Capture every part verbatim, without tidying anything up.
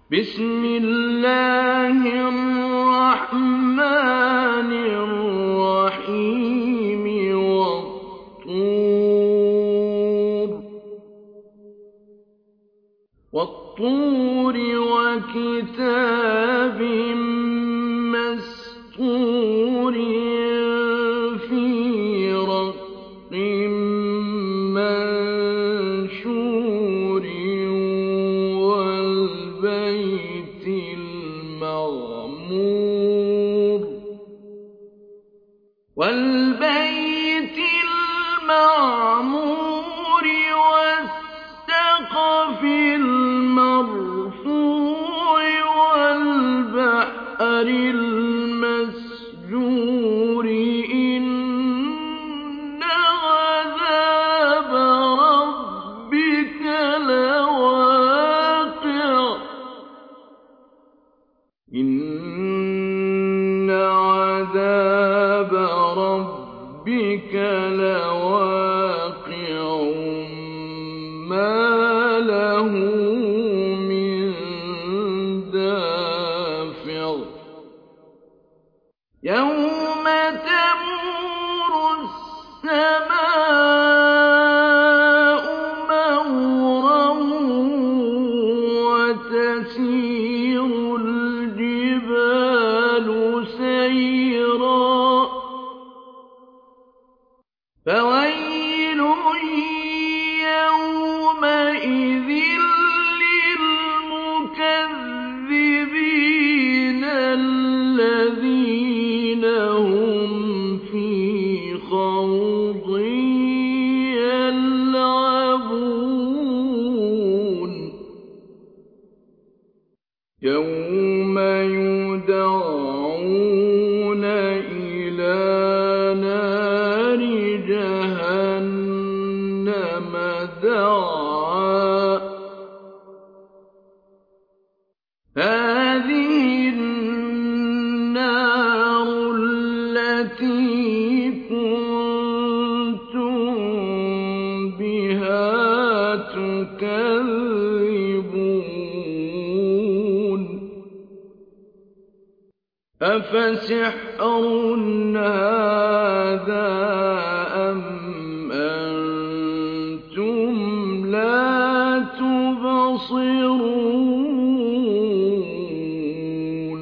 بسم الله الرحمن الرحيم والطور والطور وكتاب مسطور في رق منشور والبيت المعمور والبيت المعمور والسقف المرفوع والبحر المسجور إن عذاب ربك لواقع إن عذاب ربك لواقع ما له من دافع يوم تمور السماء مورا وتسير الجبال سيرا فويل يومئذ للمكذبين الذين هم في خوض يلعبون يوم يدعون إلى نار جهنم دعا هذه النار التي كنتم بها تكذبون أفسحر هذا أم أنتم لا تبصرون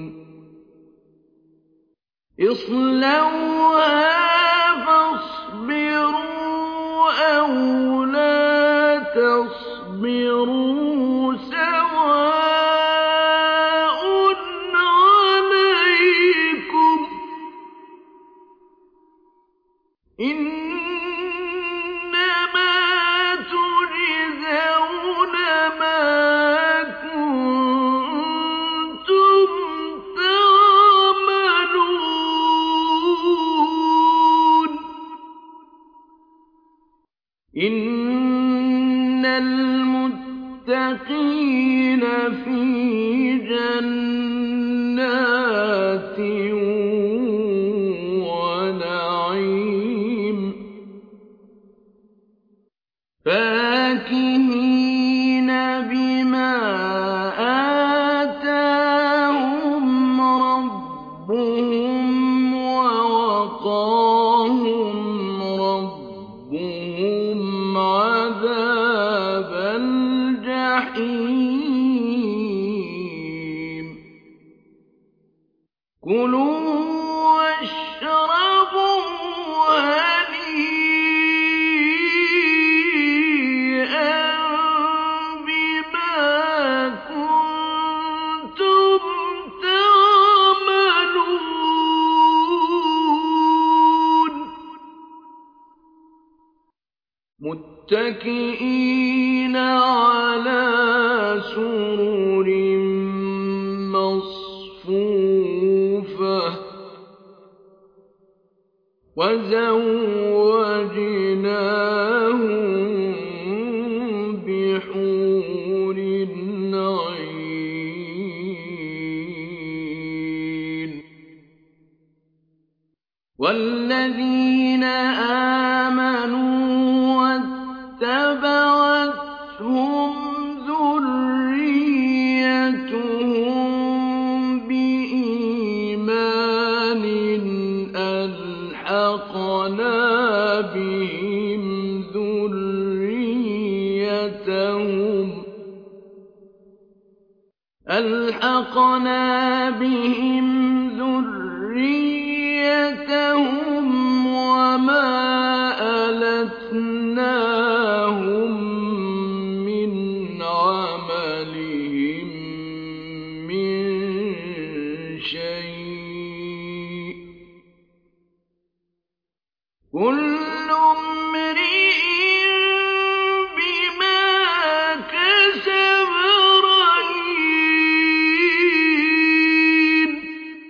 اصلوها فاصبروا أو لا تصبروا سواء عليكم إنما تجزون ما كنتم تعملون إن المتقين في جنات ونعيم فاكهين بما آتاهم ربهم ووقاهم ربهم عذاب الجحيم كلوا واشربوا هنيئا بما كنتم تعملون متكئين على سرر مصفوفة وزوجناهم بحور عين والذين آمنوا واتبعتهم ذريتهم ألحقنا بهم ذريتهم وما ألتناهم من عملهم من شيء كل امرئ بما كسب رهين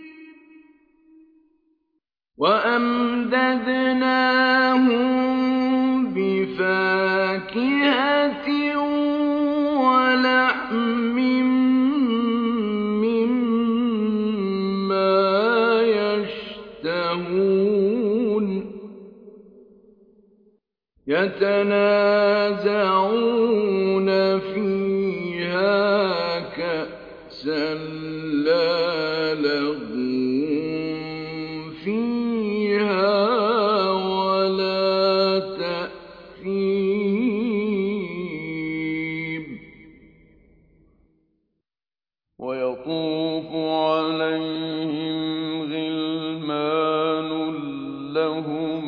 وأمددناهم بفاكهة ولحم مما يشتهون يتنازعون فيها كأسا لا لغو فيها ولا تأثيم ويطوف عليهم غلمان لهم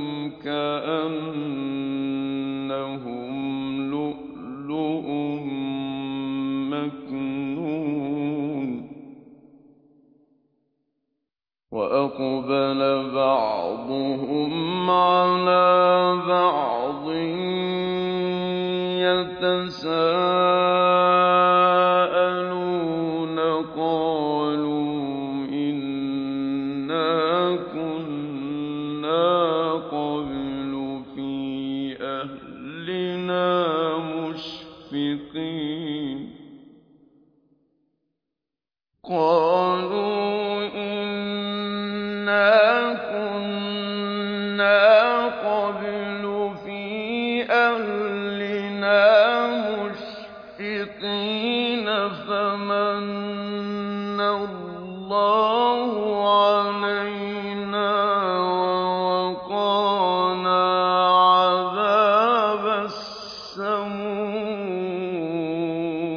كأنهم لؤلؤ مكنون وأقبل بعضهم على بعض يتساءلون قالوا إنا كنا قبل في أهلنا مشفقين قالوا إنا كنا قبل في أهلنا مشفقين فمن الله علينا ووقانا عذاب السموم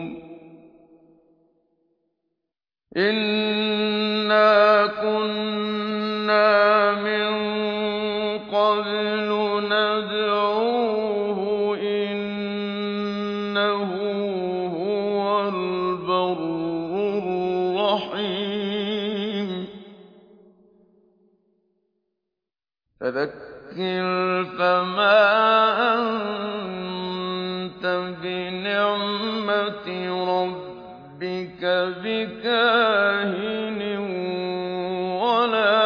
إنا كنا من قبل ندعوه إنه هو البر الرحيم فذكر فما أنت بنعمة ربك بكاهن ولا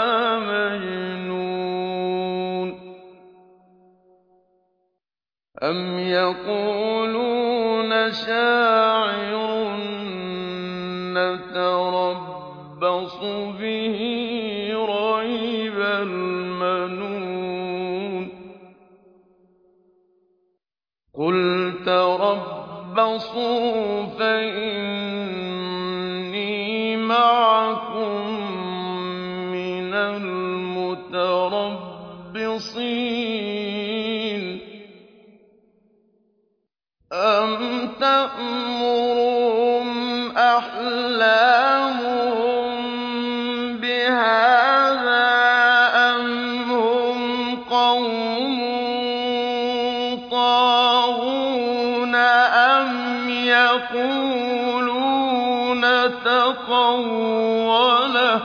مجنون أم يقولون شاعر نتربص به ريب المنون قل تربصوا فإني معكم من المتربصين أم تأمرهم أحلامهم بهذا أم هم قوم طاغون أم يقولون تقوله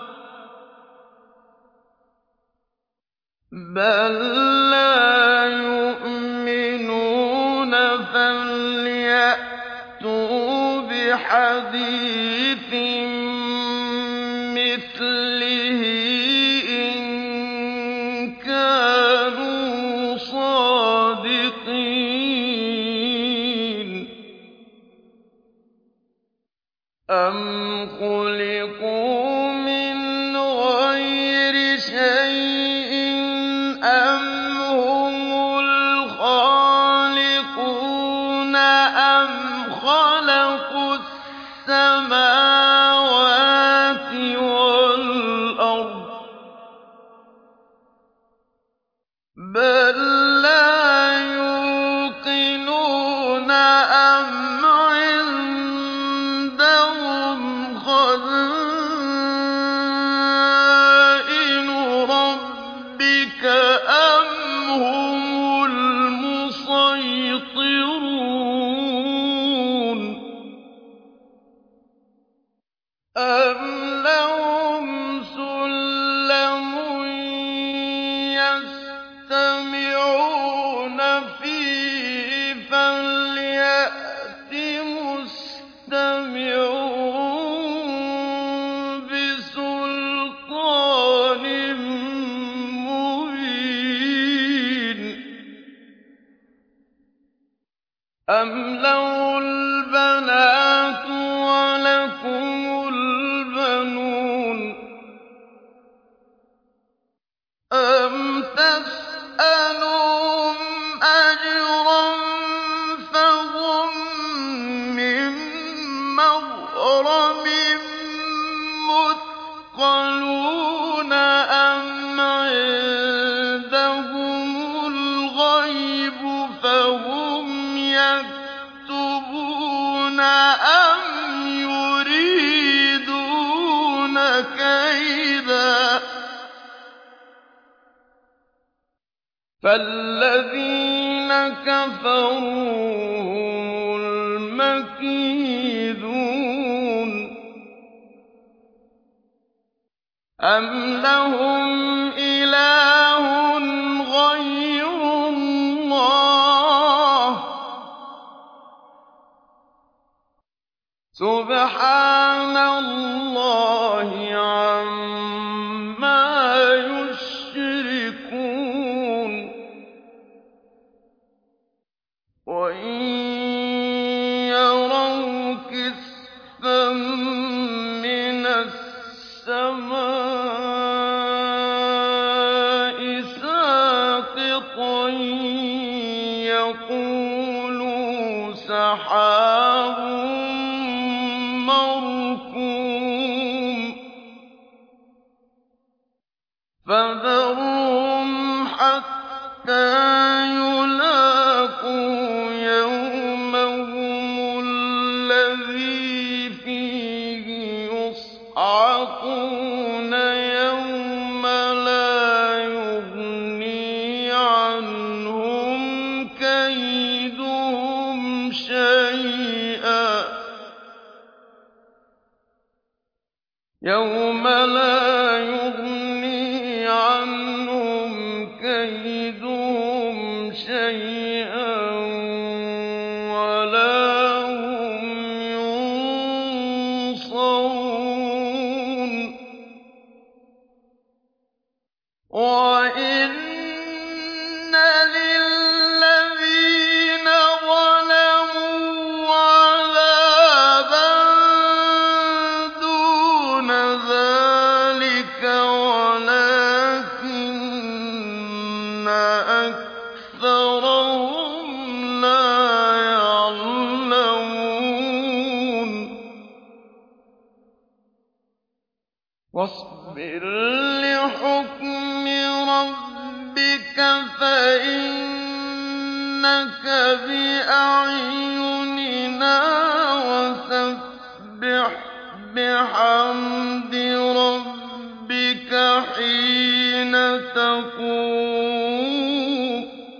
بل لا يؤمنون فليأتوا بحديث مثله إن كانوا صادقين أم خلقوا من غير شيء أم هم الخالقون أم خلقوا السماوات والأرض بل لا يوقنون أم عندهم أَمْ لَهُمْ سُلَّمٌ يَسْتَمِعُونَ فِيهِ فَلْيَأْتِ مُسْتَمِعُهُم بِسُلْطَانٍ مُّبِينٍ أَمْ لَهُ الْبَنَاتُ وَلَكُمُ الْبَنُونَ أَمْ تَسْأَلُهُمْ أَجْرًا فَهُم مِّن مَّغْرَمٍ مُّثْقَلُونَ أَمْ عِندَهُمُ الْغَيْبُ فَهُمْ يَكْتُبُونَ أَمْ يُرِيدُونَ كَيْدًا فَالَّذِينَ كَفَرُوا هُمُ الْمَكِيدُونَ أَمْ لَهُمْ إِلَٰهٌ غَيْرُ اللَّهِ سُبْحَانَ اللَّهِ عَمَّا يُشْرِكُونَ وَإِن يَرَوْا كِسْفًا مِّنَ السَّمَاءِ سَاقِطًا يَقُولُوا سَحَابٌ مَّرْكُومٌ فَذَرْهُمْ حَتَّىٰ يُلَاقُوا يَوْمَهُمُ الَّذِي فِيهِ يُصْعَقُونَ يَوْمَ لَا يُغْنِي عَنْهُمْ كَيْدُهُمْ شَيْئًا يَوْمَ لَا يُغْنِي عَنْهُمْ كَيْدُهُمْ شَيْئًا وَلَا هُمْ يُنصَرُونَ وَإِنَّ لِلَّذِينَ ظَلَمُوا عَذَابًا دُونَ ذَٰلِكَ وَلَٰكِنَّ أَكْثَرَهُمْ لَا يَعْلَمُونَ وَاصْبِرْ لِحُكْمِ رَبِّكَ فَإِنَّكَ بِأَعْيُنِنَا وَسَبِّحْ بِحَمْدِ رَبِّكَ حِينَ تَقُومُ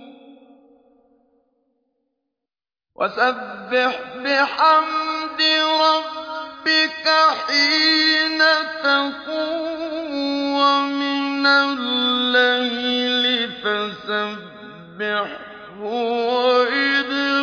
وَسَبِّحْ بِحَمْدِ رَبِّكَ حِينَ تَقُومُ وَمِنَ اللَّيْلِ فَسَبِّحْهُ وَإِدْبَارَ